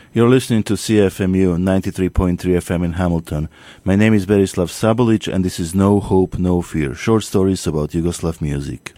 You're listening to CFMU 93.3 FM in Hamilton. My name is Berislav Sabolic and this is No Hope, No Fear, short stories about Yugoslav music.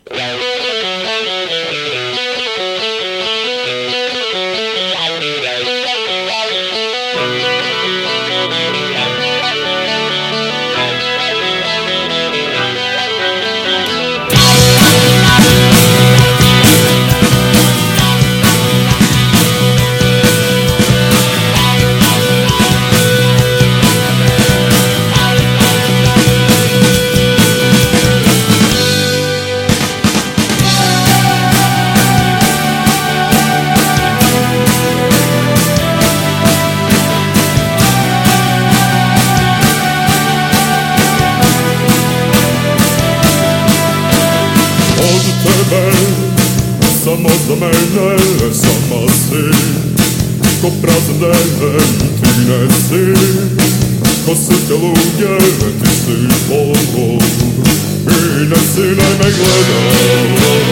Samo za mene, sama si, ko prazan den ti ne si, ko srce luge ti si Bog, i ne si, ne me gledaj,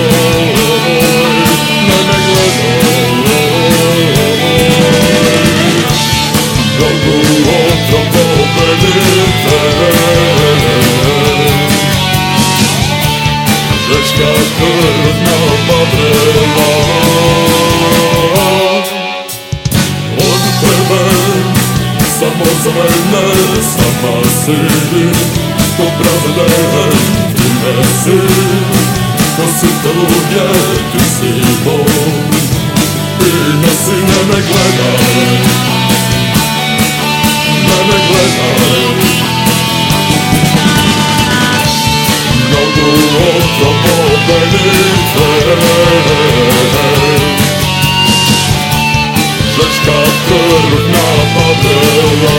ne me gledaj, mogu otra pobedite, žeška krv napadrela od tebe, samo za mene, sama si, ko prazan den ti ne si, ko srce luge ti si Bog, i ne si, ne me gledaj, ne me gledaj. Mnogo otra pobedite, žeška krv napadela,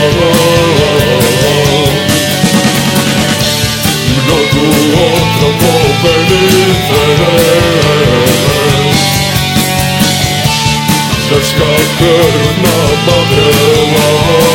mnogo otra pobedite, žeška krv napadela.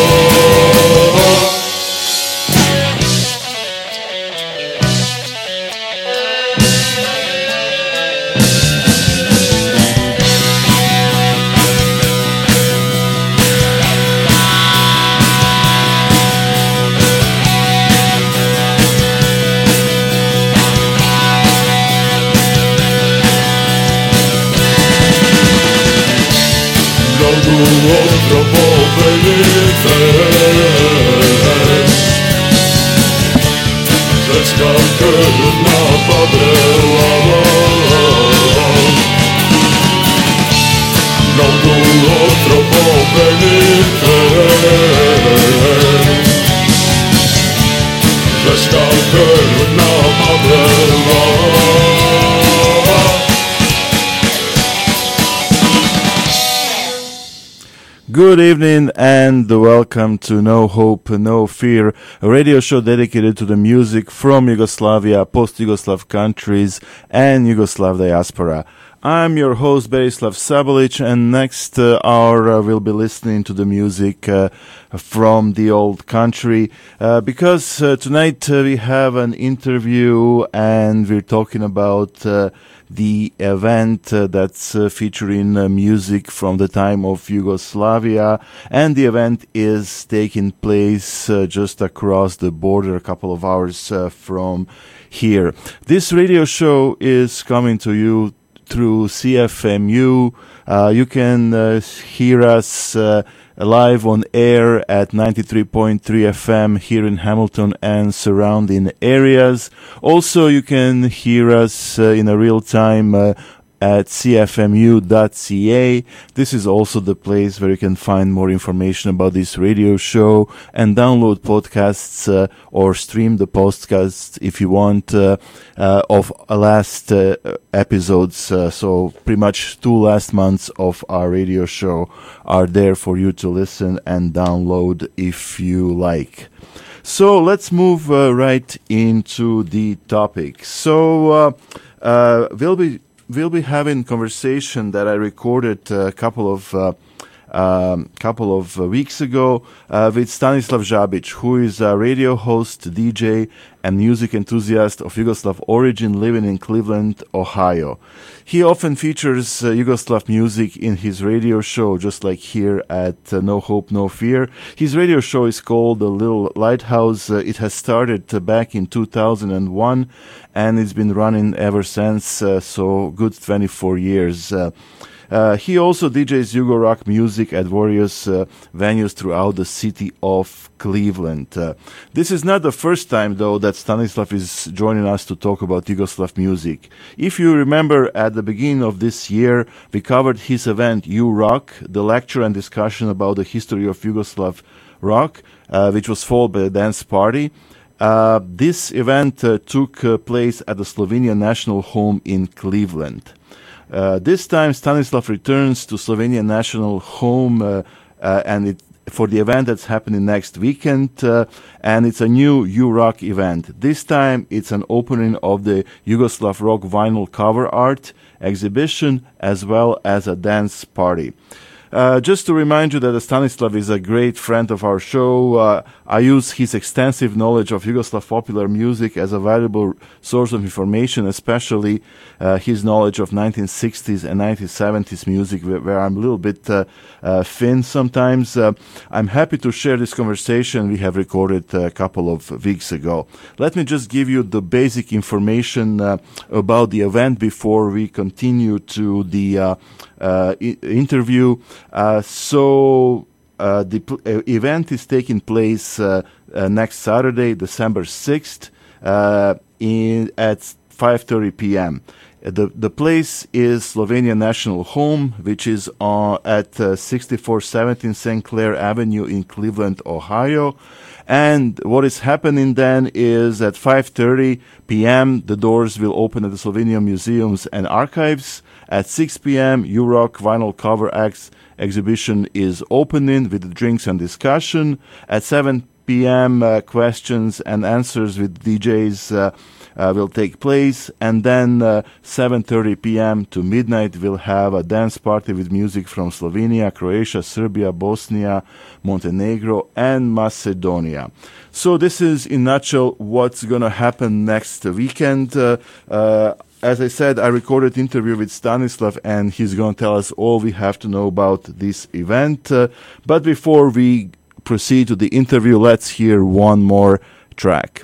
Otra pobedite, žeška krv napadrela, mnogo otra pobedite, žeška krv napadrela. Good evening and welcome to No Hope, No Fear, a radio show dedicated to the music from Yugoslavia, post-Yugoslav countries, and Yugoslav diaspora. I'm your host, Berislav Sabolic, and next hour we'll be listening to the music from the old country, because tonight we have an interview and we're talking about the event that's featuring music from the time of Yugoslavia, and the event is taking place just across the border, a couple of hours from here. This radio show is coming to you through CFMU. You can hear us live on air at 93.3 FM here in Hamilton and surrounding areas. Also, you can hear us in a real time at cfmu.ca. This is also the place where you can find more information about this radio show and download podcasts or stream the podcasts if you want of last episodes. So pretty much 2 last months of our radio show are there for you to listen and download if you like. So let's move right into the topic. So we'll be having conversation that I recorded a couple of couple of weeks ago with Stanislav Žabić, who is a radio host, DJ, and music enthusiast of Yugoslav origin living in Cleveland, Ohio. He often features Yugoslav music in his radio show, just like here at No Hope, No Fear. His radio show is called The Little Lighthouse. It has started back in 2001, and it's been running ever since, so good 24 years. He also DJs Yugo rock music at various venues throughout the city of Cleveland. This is not the first time, though, that Stanislav is joining us to talk about Yugoslav music. If you remember, at the beginning of this year, we covered his event, You Rock, the lecture and discussion about the history of Yugoslav rock, which was followed by a dance party. This event took place at the Slovenian National Home in Cleveland. This time, Stanislav returns to Slovenian National Home, and for the event that's happening next weekend, and it's a new U-Rock event. This time, it's an opening of the Yugoslav rock vinyl cover art exhibition, as well as a dance party. Just to remind you that Stanislav is a great friend of our show. I use his extensive knowledge of Yugoslav popular music as a valuable source of information, especially his knowledge of 1960s and 1970s music, where I'm a little bit thin sometimes. I'm happy to share this conversation we have recorded a couple of weeks ago. Let me just give you the basic information about the event before we continue to the interview. The event is taking place next Saturday, December 6th, at 5:30 p.m. The place is Slovenian National Home, which is at 6417 St. Clair Avenue in Cleveland, Ohio. And what is happening then is at 5:30 p.m. the doors will open at the Slovenian Museums and Archives. At 6 p.m. U-Rock Vinyl Cover Acts exhibition is opening with drinks and discussion. At 7 p.m. Questions and answers with DJs will take place, and then 7:30 p.m. to midnight we'll have a dance party with music from Slovenia, Croatia, Serbia, Bosnia, Montenegro, and Macedonia. So this is, in a nutshell, what's going to happen next weekend. As I said, I recorded an interview with Stanislav, and he's going to tell us all we have to know about this event. But before we proceed to the interview, let's hear one more track.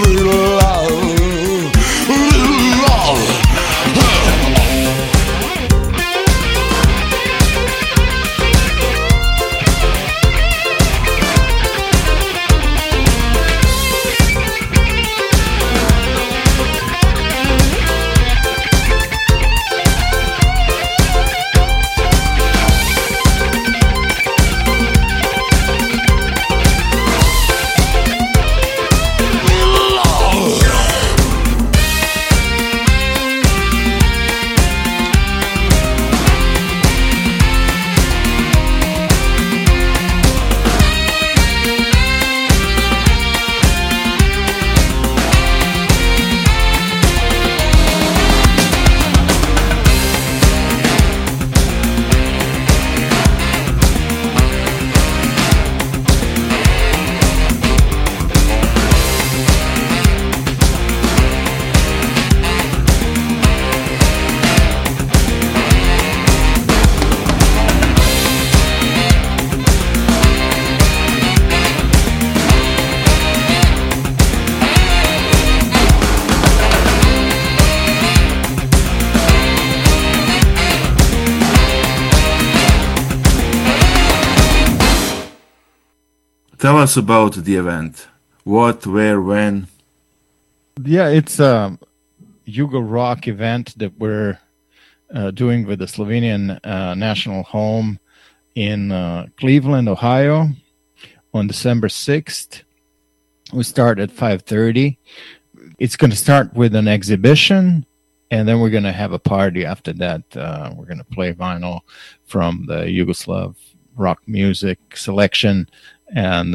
Tell us about the event. What, where, when? Yeah, it's a Yugo Rock event that we're doing with the Slovenian National Home in Cleveland, Ohio on December 6th. We start at 5:30. It's going to start with an exhibition, and then we're going to have a party after that. We're going to play vinyl from the Yugoslav rock music selection, and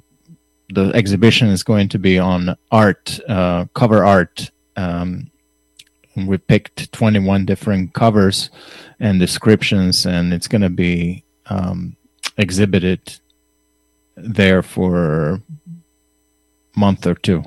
the exhibition is going to be on art, cover art. We picked 21 different covers and descriptions, and it's going to be exhibited there for a month or two.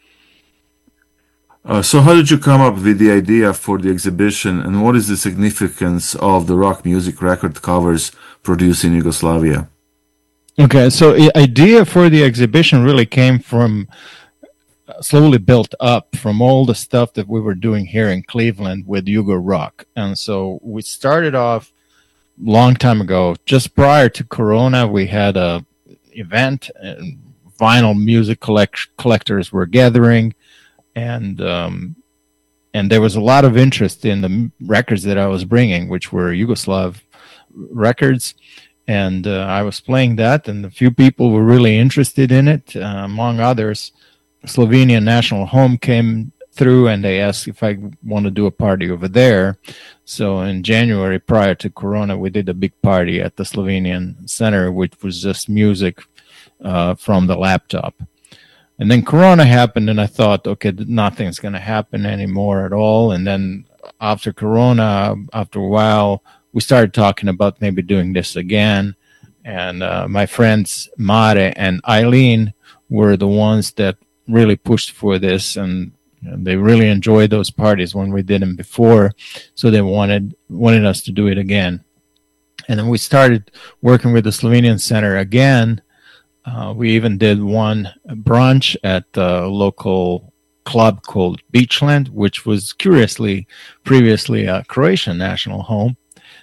So how did you come up with the idea for the exhibition, and what is the significance of the rock music record covers produced in Yugoslavia? Okay, so the idea for the exhibition really came from, slowly built up from all the stuff that we were doing here in Cleveland with Yugo Rock. And so we started off long time ago, just prior to Corona. We had a event, and vinyl music collectors were gathering, and there was a lot of interest in the records that I was bringing, which were Yugoslav records. And I was playing that, and a few people were really interested in it. Among others, Slovenian National Home came through, and they asked if I want to do a party over there. So in January, prior to Corona, we did a big party at the Slovenian Center, which was just music from the laptop. And then Corona happened, and I thought, okay, nothing's going to happen anymore at all. And then after Corona, after a while, we started talking about maybe doing this again. And my friends Mare and Eileen were the ones that really pushed for this, and they really enjoyed those parties when we did them before. So they wanted us to do it again. And then we started working with the Slovenian Center again. We even did one brunch at a local club called Beachland, which was curiously previously a Croatian National Home.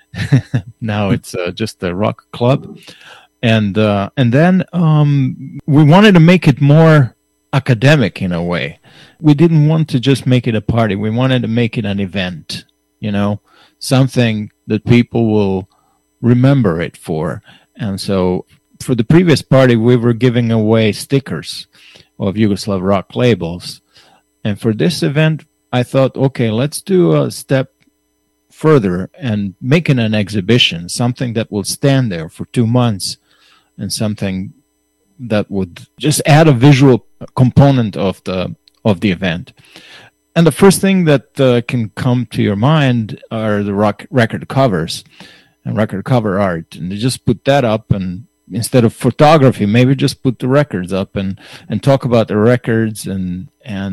Now it's just a rock club, and then we wanted to make it more academic in a way. We didn't want to just make it a party. We wanted to make it an event, something that people will remember it for. And so for the previous party, we were giving away stickers of Yugoslav rock labels, and for this event, I thought, okay, let's do a step further and making an exhibition, something that will stand there for 2 months, and something that would just add a visual component of the event. And the first thing that can come to your mind are the record covers and record cover art, and you just put that up, and instead of photography, maybe just put the records up and talk about the records. And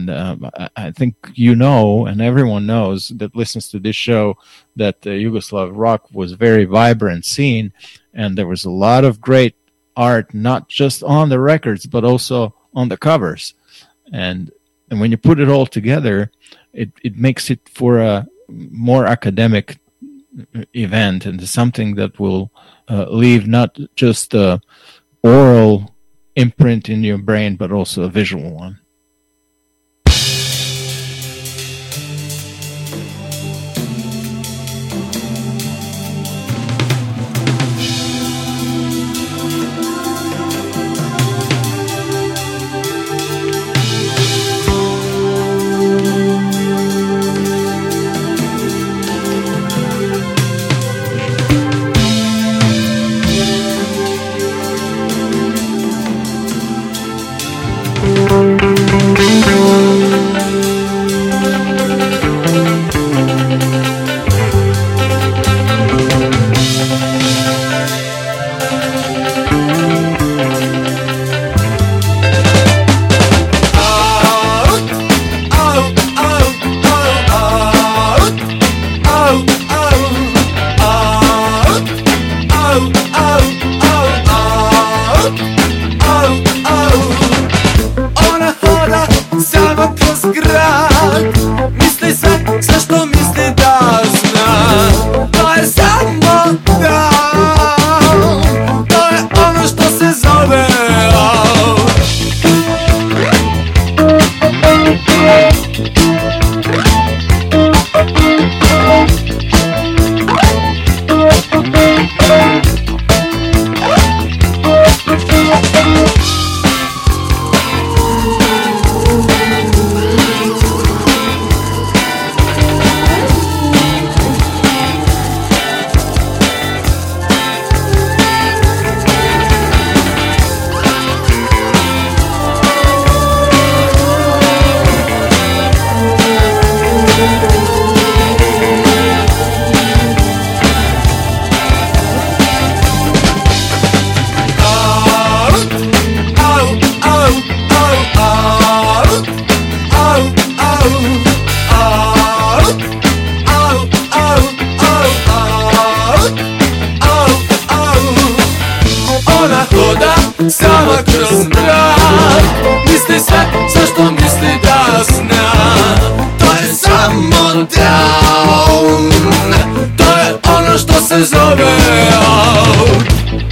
I think and everyone knows that listens to this show, that Yugoslav rock was a very vibrant scene, and there was a lot of great art, not just on the records, but also on the covers. And And when you put it all together, it makes it for a more academic event and something that will leave not just a oral imprint in your brain, but also a visual one. Sama kroz mrak misli sve što misli da zna. To je samo down, to je ono što se zove out.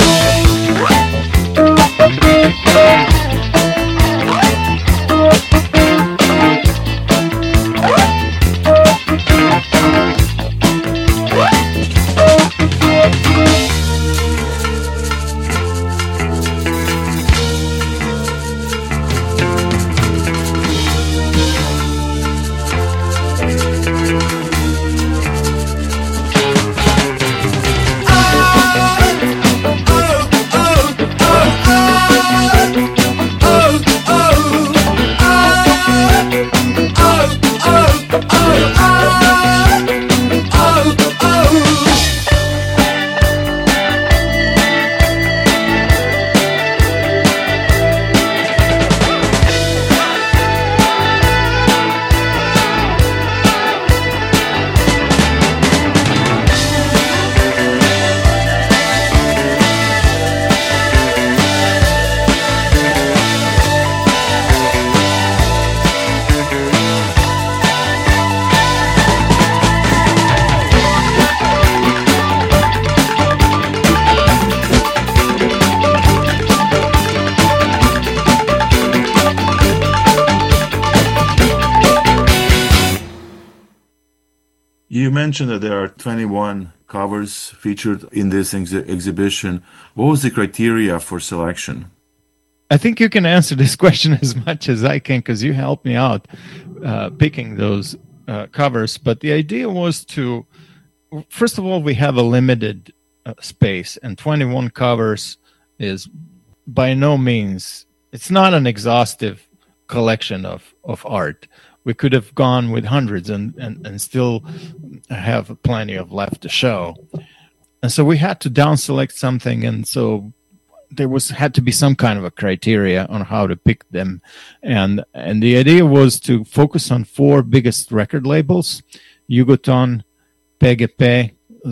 You mentioned that there are 21 covers featured in this exhibition. What was the criteria for selection? I think you can answer this question as much as I can because you helped me out picking those covers. But the idea was to, first of all, we have a limited space, and 21 covers is by no means, it's not an exhaustive collection of art. We could have gone with hundreds and still have plenty of left to show. And so we had to down select something. And so there had to be some kind of a criteria on how to pick them. And the idea was to focus on 4 biggest record labels, Jugoton, PGP,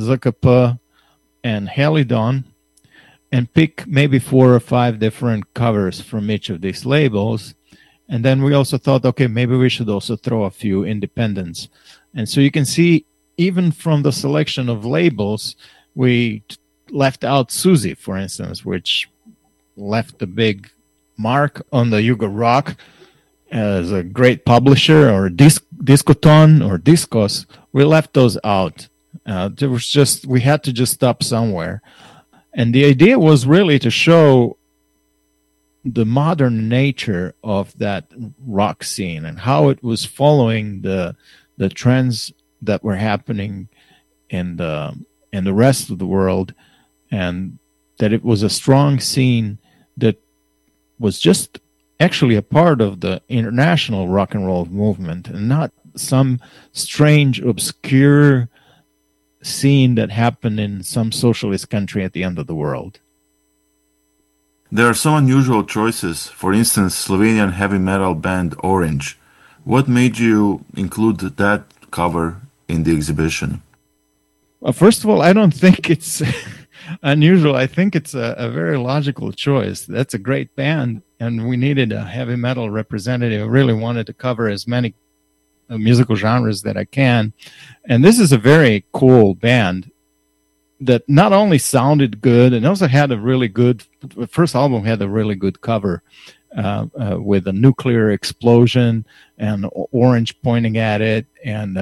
ZKP, and Helidon, and pick maybe 4 or 5 different covers from each of these labels And then we also thought, okay, maybe we should also throw a few independents. And so you can see, even from the selection of labels, we left out Susie, for instance, which left a big mark on the Yugo Rock as a great publisher, or Discoton or Discos. We left those out. There was just, we had to just stop somewhere. And the idea was really to show the modern nature of that rock scene and how it was following the trends that were happening in the rest of the world, and that it was a strong scene that was just actually a part of the international rock and roll movement, and not some strange, obscure scene that happened in some socialist country at the end of the world. There are some unusual choices. For instance, Slovenian heavy metal band Orange. What made you include that cover in the exhibition? Well, first of all, I don't think it's unusual. I think it's a very logical choice. That's a great band, and we needed a heavy metal representative. I really wanted to cover as many musical genres that I can. And this is a very cool band that not only sounded good, and also had a really good, the first album had a really good cover with a nuclear explosion and orange pointing at it, and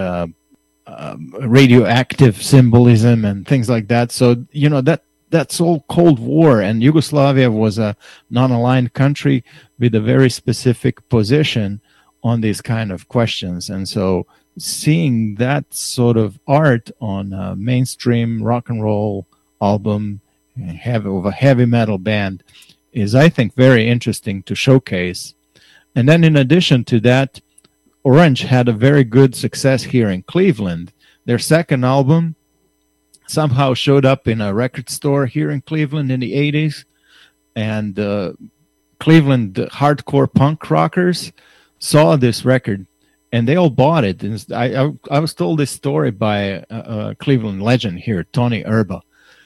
radioactive symbolism and things like that. So, you know, that's all Cold War, and Yugoslavia was a non-aligned country with a very specific position on these kind of questions. And so seeing that sort of art on a mainstream rock and roll album of a heavy metal band is, I think, very interesting to showcase. And then in addition to that, Orange had a very good success here in Cleveland. Their second album somehow showed up in a record store here in Cleveland in the 80s. And Cleveland hardcore punk rockers saw this record, and they all bought it. And I was told this story by a Cleveland legend here, Tony Erba.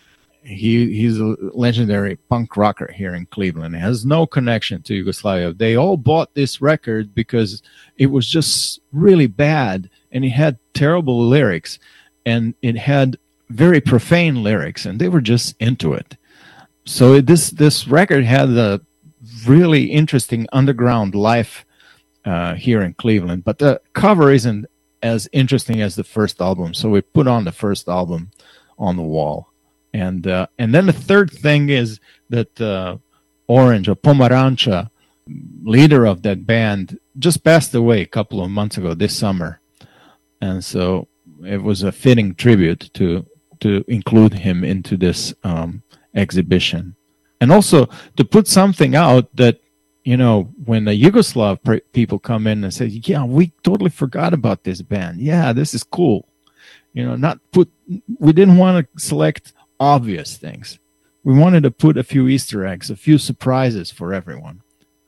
He's a legendary punk rocker here in Cleveland. He has no connection to Yugoslavia. They all bought this record because it was just really bad, and it had terrible lyrics, and it had very profane lyrics, and they were just into it. So this record had a really interesting underground life here in Cleveland, but the cover isn't as interesting as the first album, so we put on the first album on the wall. And then the third thing is that Orange, or Pomarancha, leader of that band, just passed away a couple of months ago this summer, and so it was a fitting tribute to include him into this exhibition, and also to put something out that, you know, when the Yugoslav people come in and say, yeah, we totally forgot about this band. Yeah, this is cool. You know, we didn't want to select obvious things. We wanted to put a few Easter eggs, a few surprises for everyone.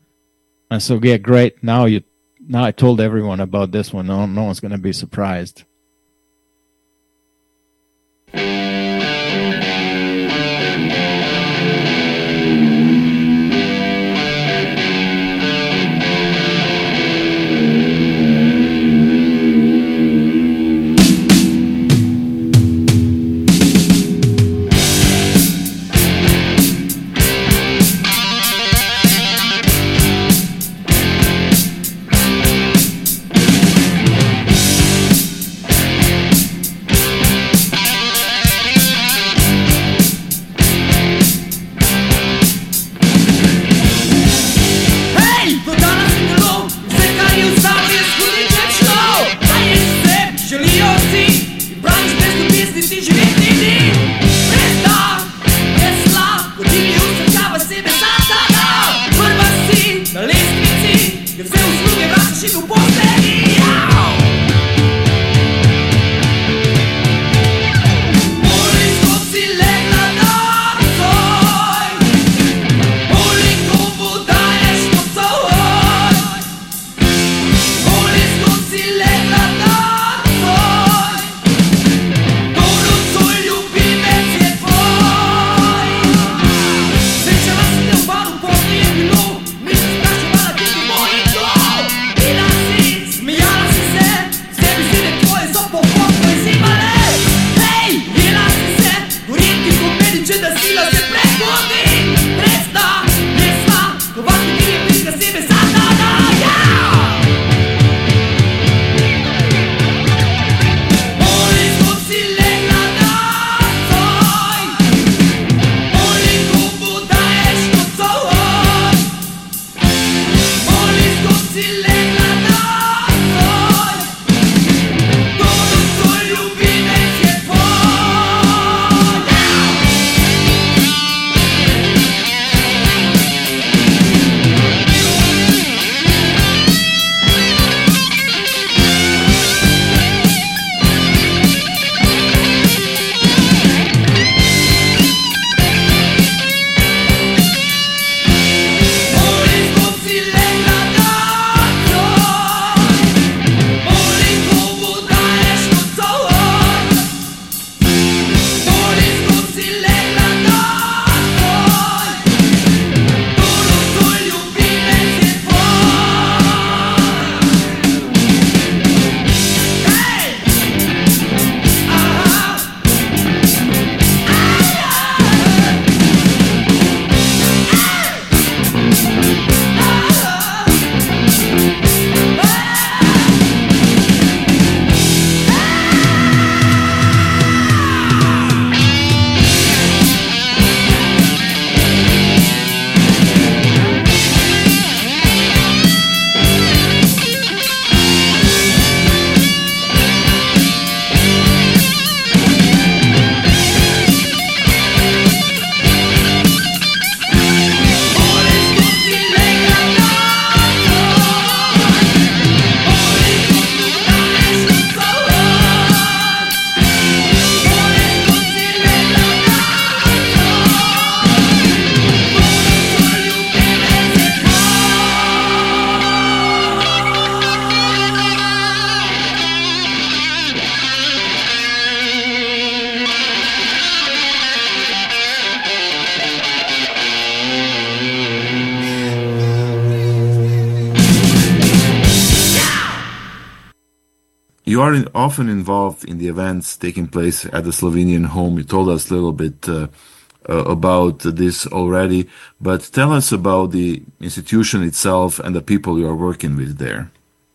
And so, yeah, great. Now I told everyone about this one. No one's going to be surprised. You are often involved in the events taking place at the Slovenian home. You told us a little bit about this already, but tell us about the institution itself and the people you are working with there.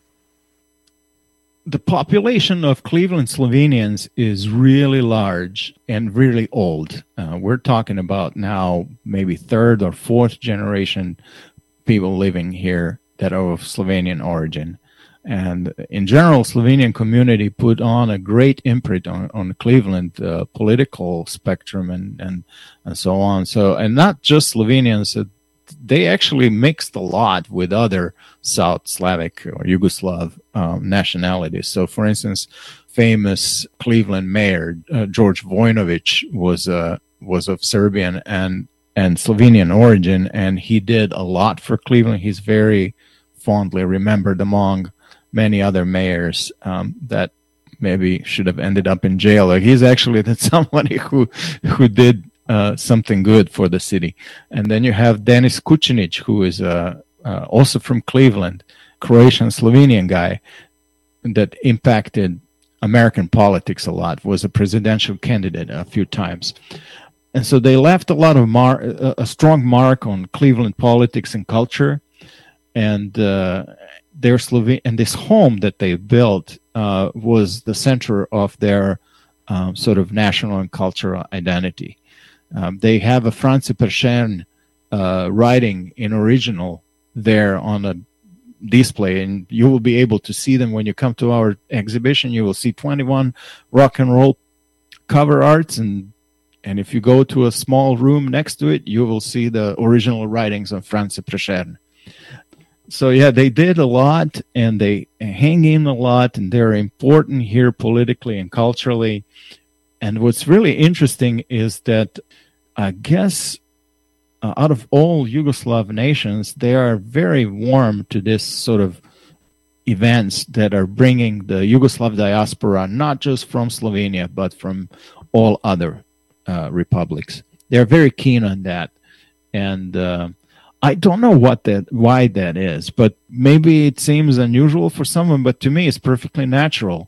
The population of Cleveland Slovenians is really large and really old. We're talking about now maybe third or fourth generation people living here that are of Slovenian origin. And in general, Slovenian community put on a great imprint on Cleveland political spectrum and so on. So, and not just Slovenians, they actually mixed a lot with other South Slavic or Yugoslav nationalities. So, for instance, famous Cleveland mayor George Vojnović was of Serbian and Slovenian origin, and he did a lot for Cleveland. He's very fondly remembered among many other mayors that maybe should have ended up in jail. Like, he's actually somebody who did something good for the city. And then you have Denis Kucinic, who is also from Cleveland, Croatian Slovenian guy that impacted American politics a lot, was a presidential candidate a few times. And so they left a lot of a strong mark on Cleveland politics and culture. And their and this home that they built was the center of their sort of national and cultural identity. They have a Franci Prešern writing in original there on a display, and you will be able to see them when you come to our exhibition. You will see 21 rock and roll cover arts, and if you go to a small room next to it, you will see the original writings of Franci Prešern. So yeah, they did a lot, and they hang in a lot, and they're important here politically and culturally. And what's really interesting is that I guess out of all Yugoslav nations, they are very warm to this sort of events that are bringing the Yugoslav diaspora, not just from Slovenia, but from all other republics. They're very keen on that. And I don't know why that is, but maybe it seems unusual for someone, but to me it's perfectly natural.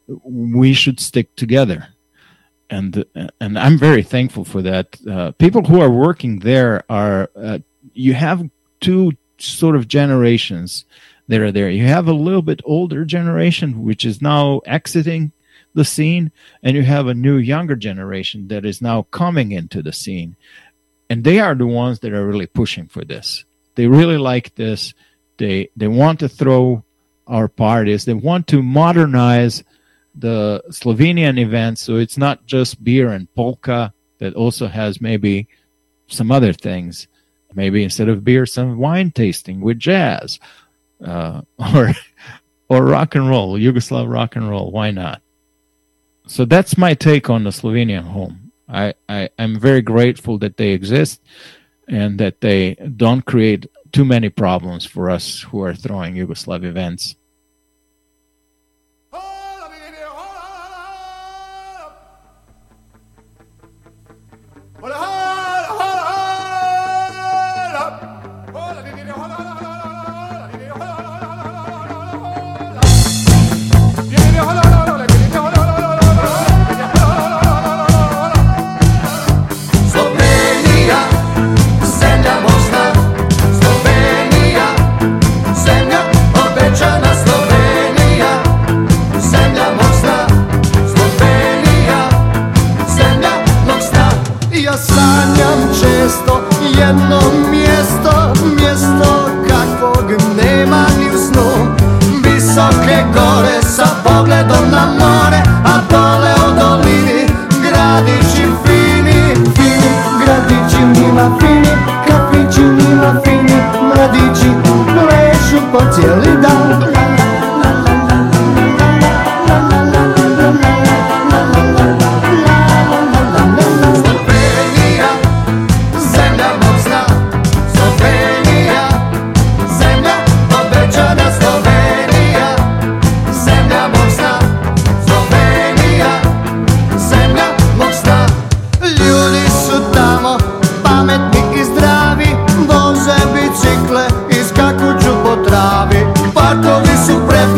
We should stick together. And I'm very thankful for that. People who are working there are, you have two sort of generations that are there. You have a little bit older generation, which is now exiting the scene, and you have a new younger generation that is now coming into the scene. And they are the ones that are really pushing for this. They really like this. They want to throw our parties. They want to modernize the Slovenian events, so it's not just beer and polka, that also has maybe some other things. Maybe instead of beer, some wine tasting with jazz, or rock and roll, Yugoslav rock and roll. Why not? So that's my take on the Slovenian home. I'm very grateful that they exist and that they don't create too many problems for us who are throwing Yugoslav events. Jedno mjesto kakvog nema ni u snu. Visoke gore sa pogledom na more, a dole u dolini gradići fini, gradići njima fini, kafići njima fini, mladići plešu po cijeli dan. Parkovi su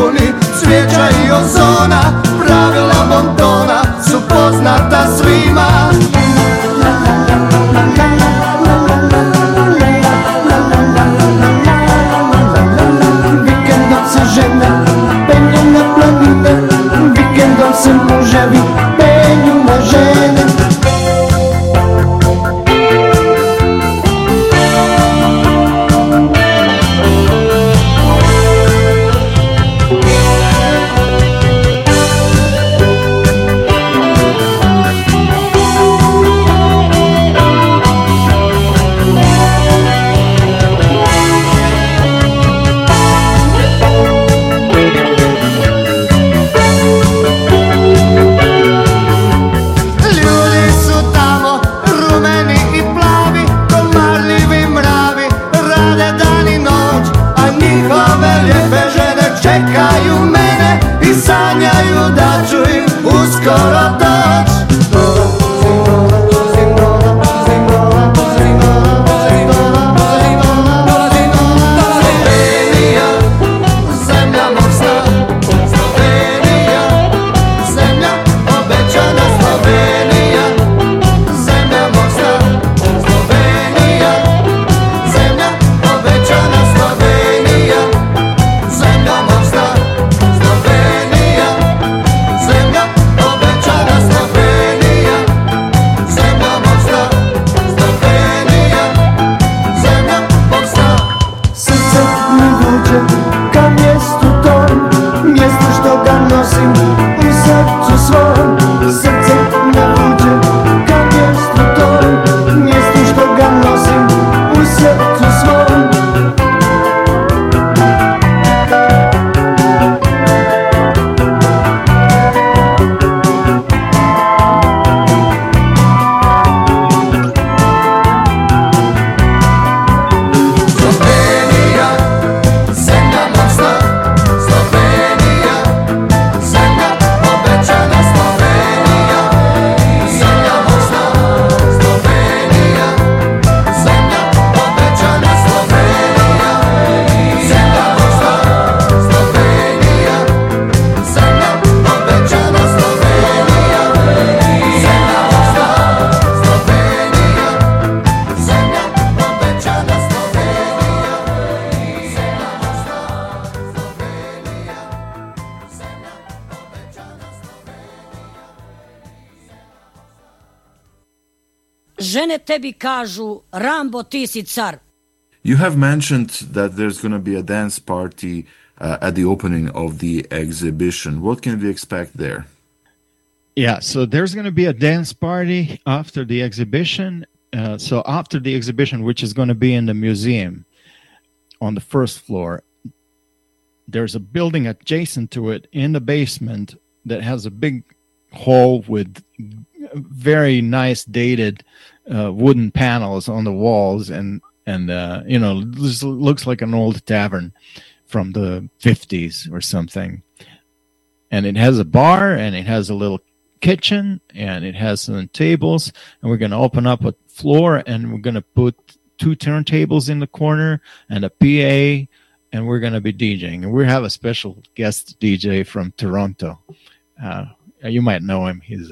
žene tebi kažu Rambo ti si car. You have mentioned that there's going to be a dance party at the opening of the exhibition. What can we expect there? Yeah, so there's going to be a dance party after the exhibition. So after the exhibition, which is going to be in the museum on the first floor, there's a building adjacent to it in the basement that has a big hall with very nice dated wooden panels on the walls, and this looks like an old tavern from the 50s or something. And it has a bar, and it has a little kitchen, and it has some tables, and we're going to open up a floor, and we're going to put 2 turntables in the corner and a PA, and we're going to be DJing. And we have a special guest DJ from Toronto. You might know him. He's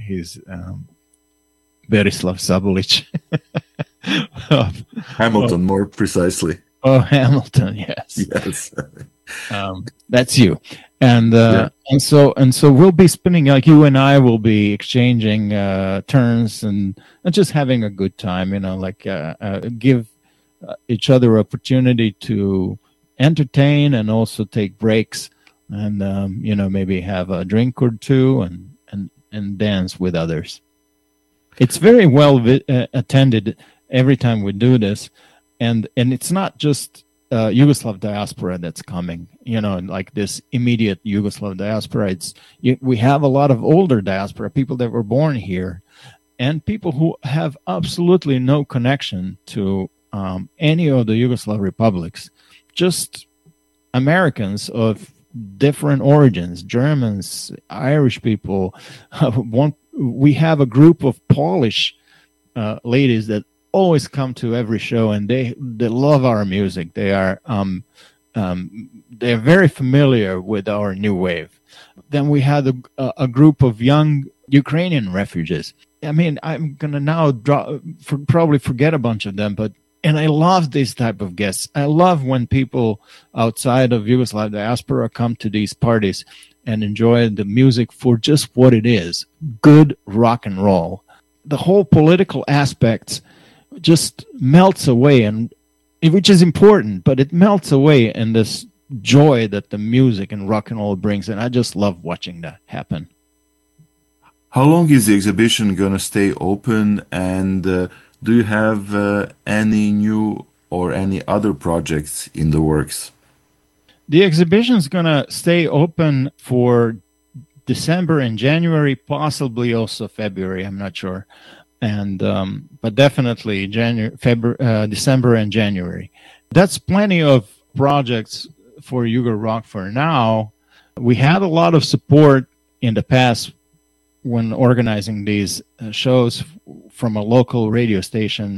Berislav Sabulic. Hamilton, more precisely. Oh, Hamilton, yes. Yes. That's you. And so we'll be spinning, like you and I will be exchanging turns and just having a good time, give each other opportunity to entertain and also take breaks and maybe have a drink or two and dance with others. It's very well attended every time we do this, and it's not just Yugoslav diaspora that's coming, like this immediate Yugoslav diaspora. We have a lot of older diaspora, people that were born here, and people who have absolutely no connection to any of the Yugoslav republics, just Americans of different origins, Germans, Irish people. We have a group of Polish ladies that always come to every show, and they love our music. They're very familiar with our new wave. Then we had a group of young Ukrainian refugees. I mean, I'm gonna now probably forget a bunch of them, and I love these type of guests. I love when people outside of Yugoslav diaspora come to these parties and enjoy the music for just what it is, good rock and roll. The whole political aspects just melts away, and which is important, but it melts away in this joy that the music and rock and roll brings, and I just love watching that happen. How long is the exhibition going to stay open, and do you have any new or any other projects in the works? The exhibition is going to stay open for December and January, possibly also February, I'm not sure. And but definitely December and January. That's plenty of projects for Yugo Rock for now. We had a lot of support in the past when organizing these shows from a local radio station,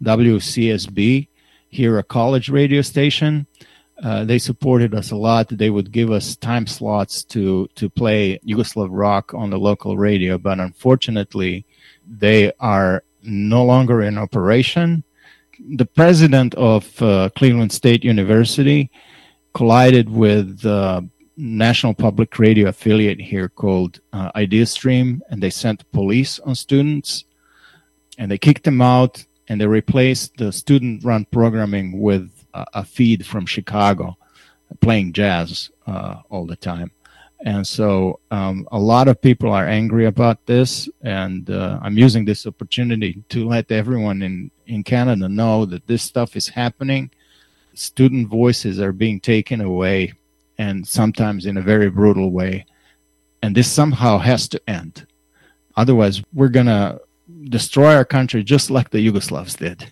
WCSB, here a college radio station. They supported us a lot. They would give us time slots to play Yugoslav rock on the local radio, but unfortunately, they are no longer in operation. The president of Cleveland State University collided with national public radio affiliate here called IdeaStream, and they sent police on students, and they kicked them out, and they replaced the student-run programming with a feed from Chicago, playing jazz all the time. And so a lot of people are angry about this, and I'm using this opportunity to let everyone in Canada know that this stuff is happening. Student voices are being taken away, and sometimes in a very brutal way. And this somehow has to end. Otherwise, we're going to destroy our country just like the Yugoslavs did.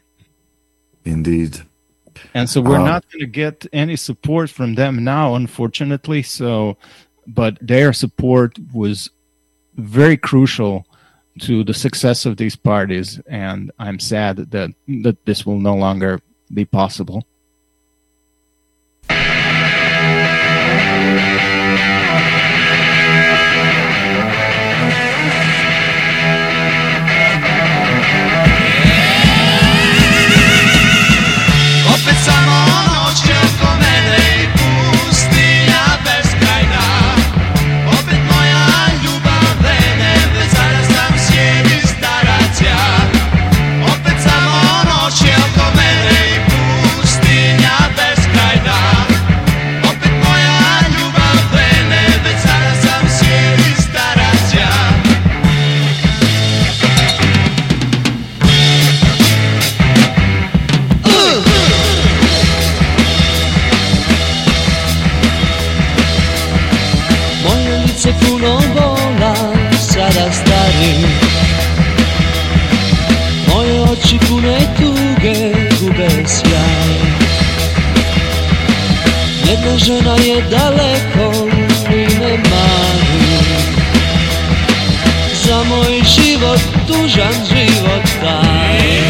Indeed. And so we're not going to get any support from them now, unfortunately. But their support was very crucial to the success of these parties, and I'm sad that this will no longer be possible. srce puno bola, sada starim. Moje oči pune tuge, gube sjaj. Jedna žena je daleko i ne mari. Za moj život, tužan život taj.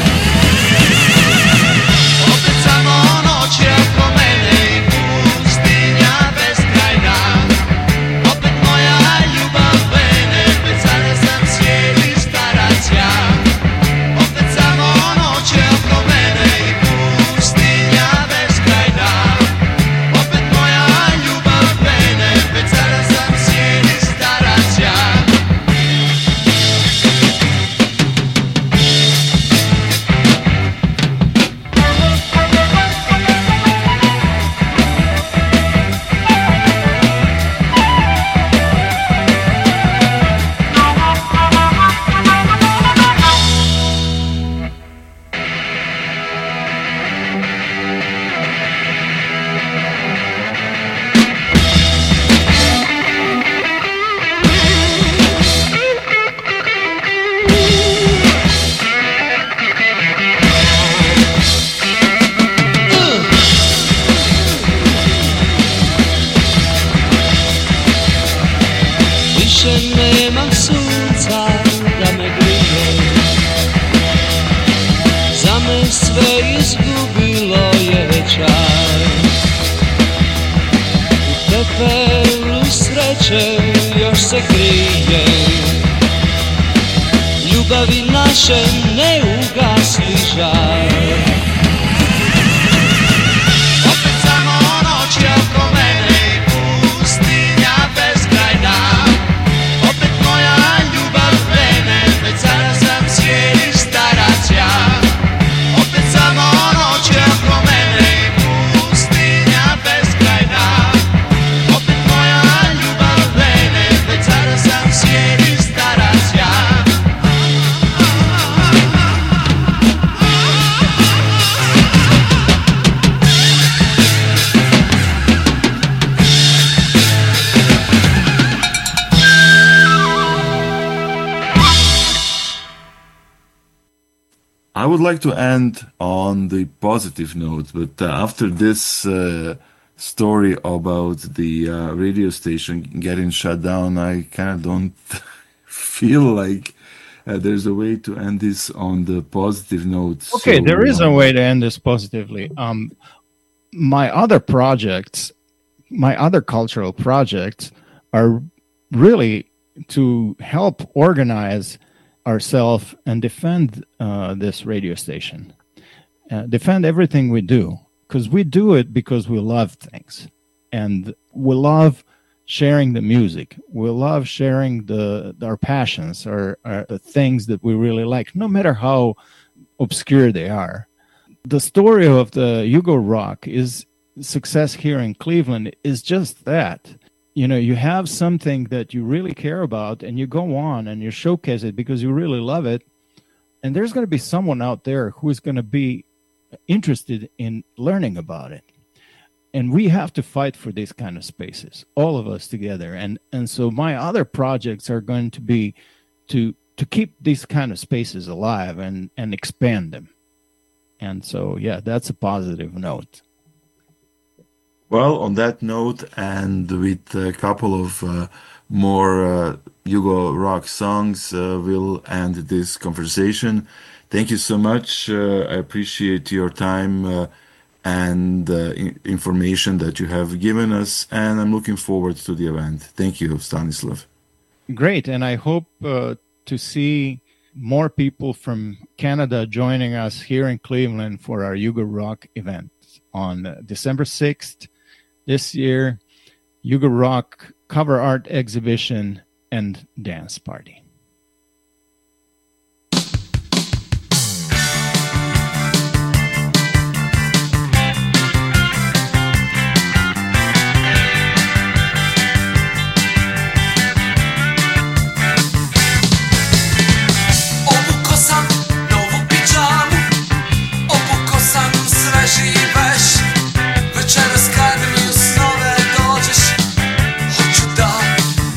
Opet samo noć je oko mene i pustinja beskrajna. Opet moja ljubav vene, već sada sam sjeli starac ja. Opet samo noć je oko mene i pustinja beskrajna. Opet moja ljubav vene, već sada sam sjeli starac ja. Više nemam sunca da me grije. Za me sve izgubilo je čar. U pepelu sreće još se krije. Ljubavi naše ne ugasli žar. Opet samo noć je oko mene i pustinja beskrajna. Opet moja ljubav vene, već sada sam sjeli starac ja. Opet samo noć je oko mene i pustinja beskrajna. Opet moja ljubav vene, već sada sam sjeli starac ja. I would like to end on the positive note, but after this story about the radio station getting shut down, I kind of don't feel like there's a way to end this on the positive note. Okay, So, there is a way to end this positively. My other projects, my other cultural projects are really to help organize ourselves and defend this radio station, defend everything we do, because we do it because we love things, and we love sharing the music. We love sharing our passions, or the things that we really like, no matter how obscure they are. The story of the Yugo Rock is success here in Cleveland is just that. You know, you have something that you really care about and you go on and you showcase it because you really love it. And there's going to be someone out there who is going to be interested in learning about it. And we have to fight for these kind of spaces, all of us together. And so my other projects are going to be to keep these kind of spaces alive and expand them. And so, yeah, that's a positive note. Well, on that note, and with a couple of more Yugo Rock songs, we'll end this conversation. Thank you so much. I appreciate your time and information that you have given us, and I'm looking forward to the event. Thank you, Stanislav. Great, and I hope to see more people from Canada joining us here in Cleveland for our Yugo Rock event on December 6th. This year, Yugo Rock cover art exhibition and dance party. Obuko sam novu pidžamu, obuko sam sveži veš. Večeras kad mi u snove dođeš, hoću da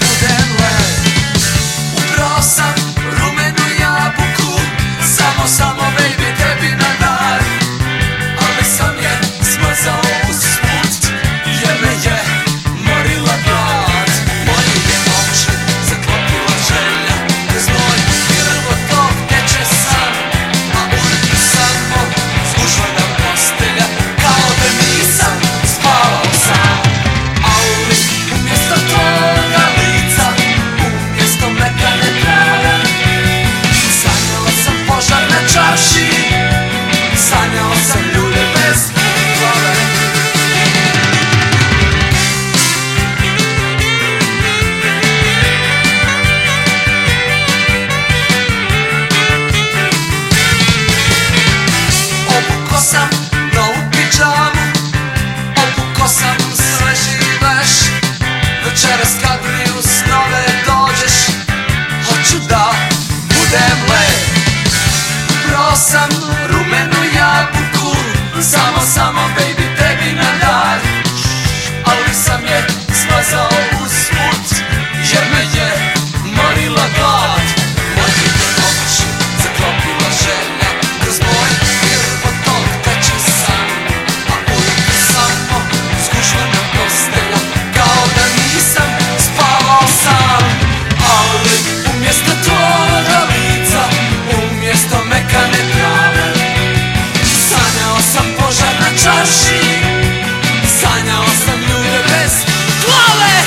kad mi u snove dođeš, hoću da budem lep. Brao sam rumenu jabuku, samo baby tebi na dar, ali sam je smazao usput, jer me je morila glad. Moje oči zaklopila želja, kroz moj krvotok teče san, a ujutro samo zgužvana postelja, kao da nisam spavao sam. Ali umjesto tvoga lica, umjesto mekane trave, sanjao sam požar na čarši, sanjao sam ljude bez glave.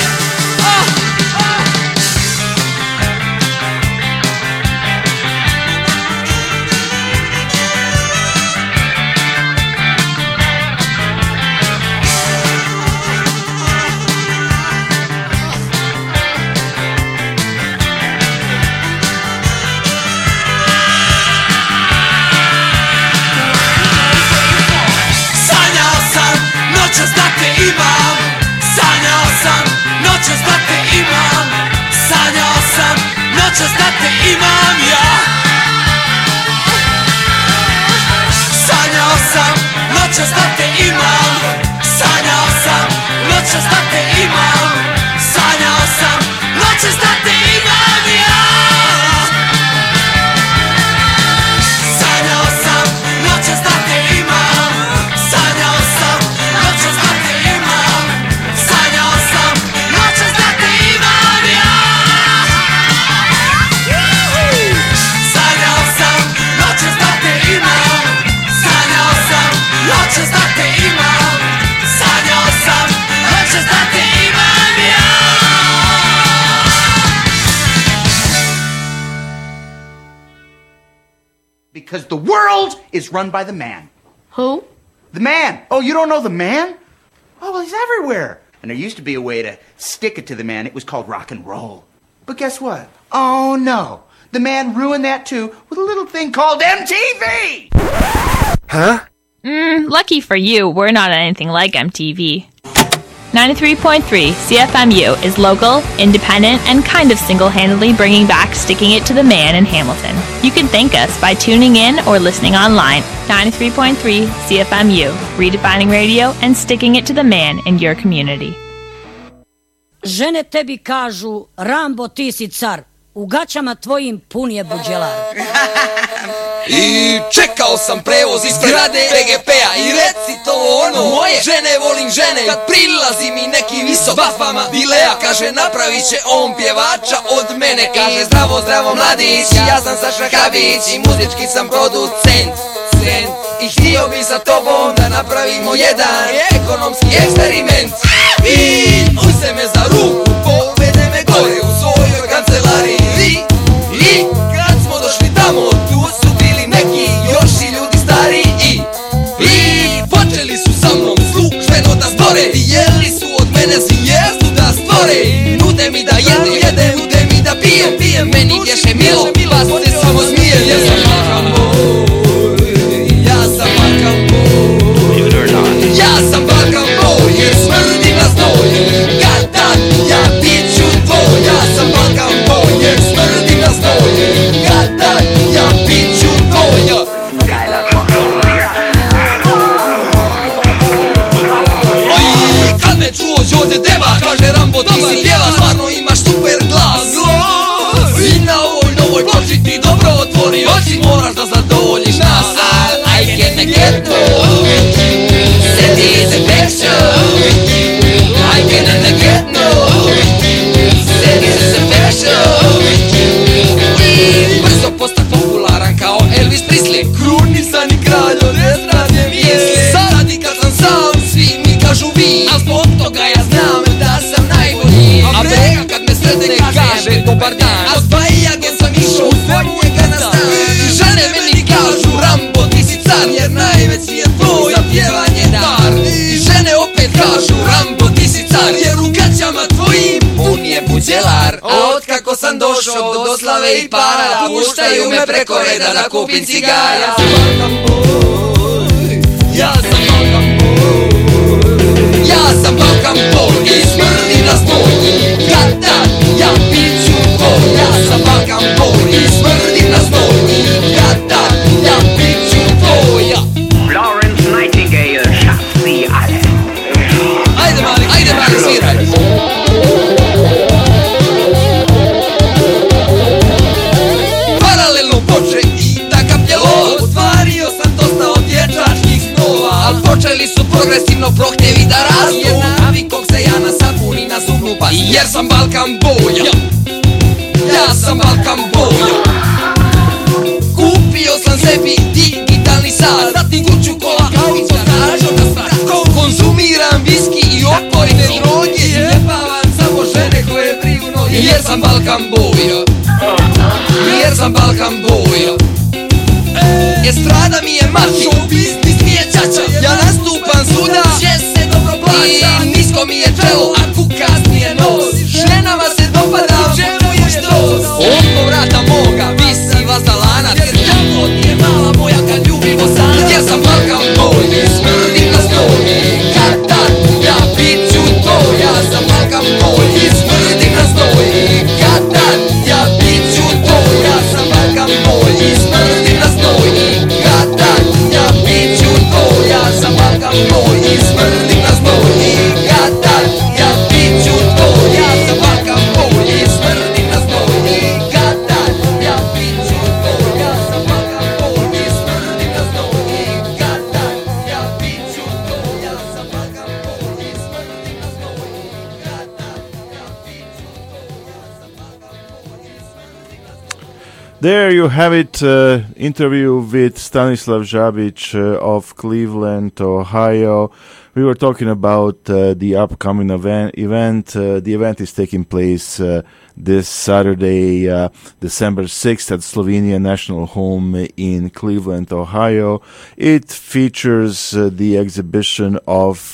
Sanjao sam noćas da te imam, sanjao sam noćas da te imam, sanjao sam noćas da te imam ja. Sanjao sam noćas da te imam, sanjao sam noćas da te imam, sanjao sam noćas da te imam ja. Sanjao sam noćas da te imam, sanjao sam noćas da te imam, sanjao sam noćas da te imam ja. Sanjao sam noćas da te imam, sanjao sam noćas da te imam, sanjao sam noćas da te imam ja. Because the world is run by the man. Who? The man! Oh, you don't know the man? Oh, well, he's everywhere. And there used to be a way to stick it to the man. It was called rock and roll. But guess what? Oh, no. The man ruined that too with a little thing called MTV! Huh? Lucky for you, we're not anything like MTV. 93.3 CFMU is local, independent, and kind of single-handedly bringing back Sticking It to the Man in Hamilton. You can thank us by tuning in or listening online. 93.3 CFMU, redefining radio and sticking it to the man in your community. Žene tebi kažu, Rambo ti si car, u gaćama tvojim pun je buđelar. I čekao sam prevoz iz zgrade PGP-a i reci to ono moje. Žene volim žene, kad prilazi mi neki visok bafama Dilea, kaže napravit će on pjevača od mene. Kaže zdravo, zdravo mladić, ja sam Saša Kabić i muzički sam producent. I htio bi sa tobom da napravimo jedan ekonomski eksperiment. I uzme me za ruku, povede me gore u svojoj kancelariji. I kad smo došli tamo, tu su bili neki još i ljudi stariji. I počeli su sa mnom službeno da zbore, jeli su od mene zvijezdu da stvore. Nude mi da jedem, nude mi da pijem, meni vješe milo, pa se samo smijem. Ja sam Balkan boy, ja sam Balkan boy, ja sam Balkan boy, jer smrdim na znoj. Kad dan ja bit ću tvoj, ja sam Balkan boy, jer smrdim na znoj. Kad dan ja bit ću tvoj. Kad me čuo Đorđe Deva, kaže Rambo ti si pjeva, stvarno imaš super glas. I na ovoj novoj ploči ti dobro otvori oči, moraš da zadovoljiš nas. I can't get no, that is a passion. I can't get no, that is a passion. I brzo postah popularan kao Elvis Presley, krunisan i kralj od estrade misli. Sad i kad sam sam, svi mi kažu vi, a zbog toga ja znam da sam najbolji. A Brega kad me sretne kaže dobar dan, a zba i agent sam išao od njega na stan. Žene meni kažu Rambo ti si car, jer najveći je tvoj za pjevanje dar. I žene opet kažu Rambo ti si car, jer u gaćama tvojim pun je buđelar. A otkako sam došao do slave i para, puštaju me preko reda da kupim cigara. Ja sam Balkan boy, ja sam Balkan boy, ja sam Balkan boy i smrdi na znoj. Kad jer sam Balkan boja. Ja sam Balkan boja. Kupio sam sebi digitalni sat, zatim kuću kola, auto, garažo na strat. Konzumiram viski i opojne droge, jebavam samo žene koje briju noge, jer sam Balkan boja. Jer sam Balkan boja. Estrada mi je mati, show biznis mi je čača. Ja nastupam svuda, će se dobro plaća. I nisko mi je čelo, a kukas mi je nos. Ženama se dopada, u čemu je štos. Oko vrata moga visi vazalanac, jer tamo nije mala moja kad ljubimo sanac. Jer sam Balkan boy, smrdim na stoji. Kad tad ja bit ću to, ja sam Balkan boy, smrdim na stoji. Kad tad ja bit ću to, ja sam Balkan boy, smrdim na stoji. Kad tad ja bit ću to, ja sam Balkan boy, smrdim na stoji. Kad tad ja bit ću to, ja sam Balkan boy, smrdim na stoji. Kad tad ja bit ću to, ja sam Balkan boy, smrdim na stoji. Kad tad ja bit ću to, ja sam Balkan boy, smrdim na stoji. Kad tad ja bit ću to, ja sam Balkan boy, smrdim na stoji. There you have it, interview with Stanislav Žabić of Cleveland, Ohio. We were talking about the upcoming event. The event is taking place this Saturday, December 6th at Slovenia National Home in Cleveland, Ohio. It features the exhibition of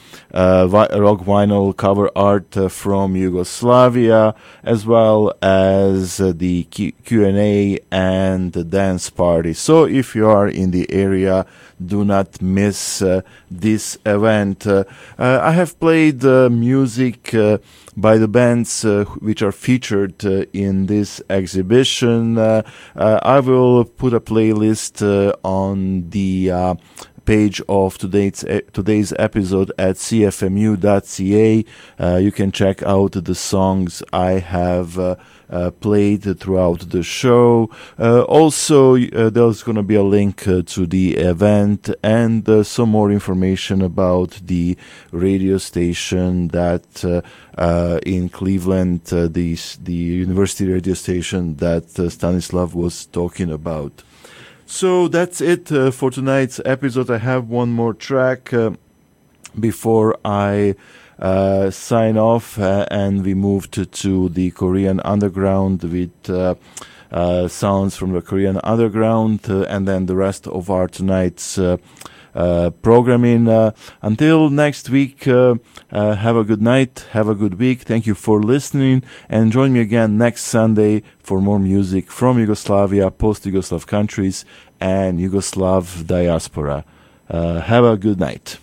rock vinyl cover art from Yugoslavia, as well as the Q&A and the dance party. So if you are in the area, do not miss this event. I have played music by the bands which are featured in this exhibition. I will put a playlist on the page of today's episode at cfmu.ca. You can check out the songs I have played throughout the show. Also, there's going to be a link to the event and some more information about the radio station that in Cleveland, the university radio station that Stanislav was talking about. So that's it for tonight's episode. I have one more track before I sign off and we moved to the Korean underground with sounds from the Korean underground and then the rest of our tonight's programming. Until next week, have a good night, have a good week. Thank you for listening and join me again next Sunday for more music from Yugoslavia, post-Yugoslav countries and Yugoslav diaspora. Have a good night.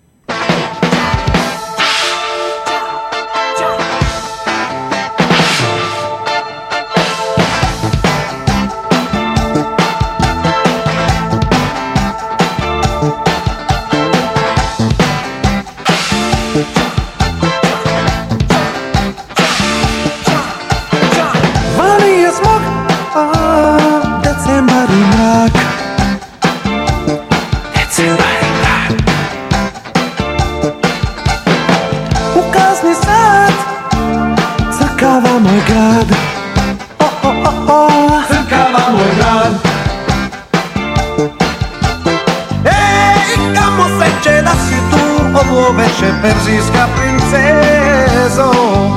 Veče perzijska princezo.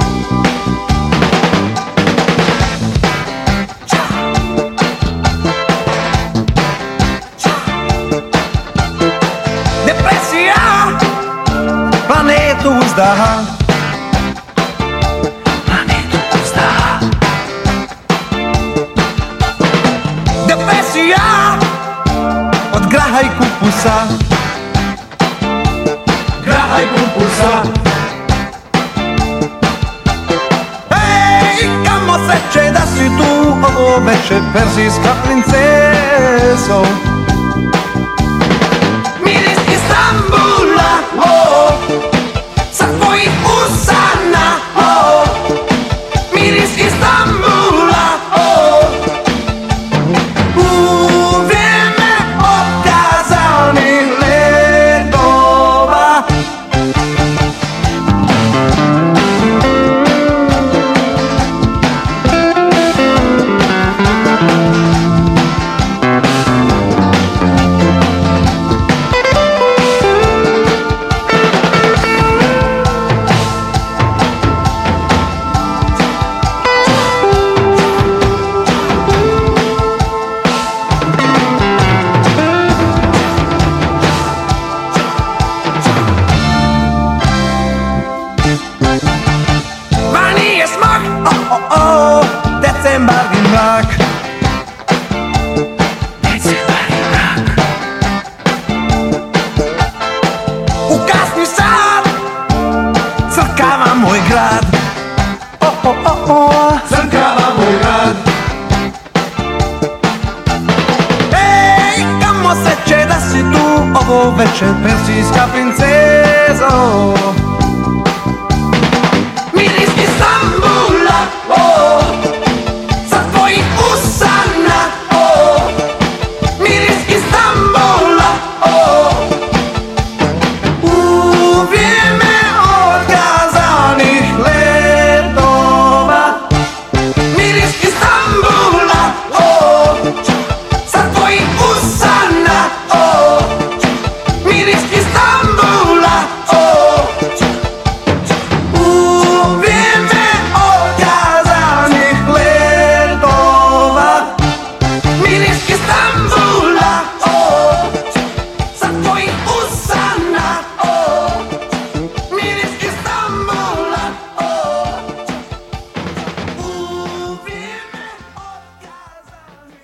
Depresija planetu uzdaha. Depresija od graha i kupusa. Graha i kupusa. Ej, kamo seče da si tu ovo veče perzijska princezo. Miris Istambula, oh, sa tvojih usana, oh, miris Istambula, oh, u vrijeme otkazanih letova. Zankavamo rad. Ej, kamo se će da si tu ovo večer, persijska princezo.